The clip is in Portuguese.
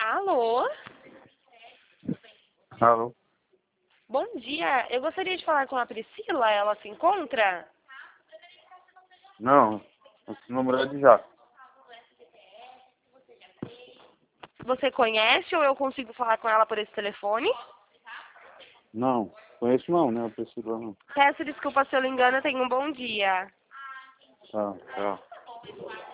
Alô? Alô? Bom dia. Eu gostaria de falar com a Priscila. Ela se encontra? Não, esse número é de Jaco. Você conhece ou eu consigo falar com ela por esse telefone? Não, conheço não, né? A Priscila não. Peço desculpa se eu lhe engano. Tenha um bom dia. Tá.